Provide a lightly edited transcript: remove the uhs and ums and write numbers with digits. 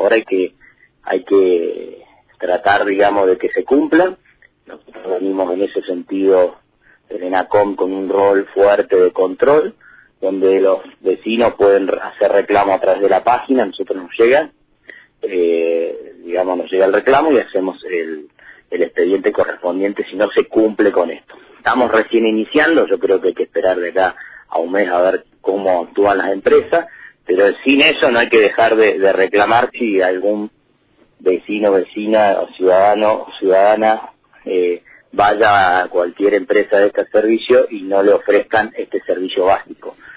Ahora hay que tratar, digamos, de que se cumplan. Nosotros venimos en ese sentido en ENACOM con un rol fuerte de control, donde los vecinos pueden hacer reclamo a través de la página, nosotros nos llega, digamos, nos llega el reclamo y hacemos el expediente correspondiente si no se cumple con esto. Estamos recién iniciando, yo creo que hay que esperar de acá a un mes a ver cómo actúan las empresas, pero sin eso no hay que dejar de reclamar si algún vecino, vecina o ciudadano o ciudadana vaya a cualquier empresa de este servicio y no le ofrezcan este servicio básico.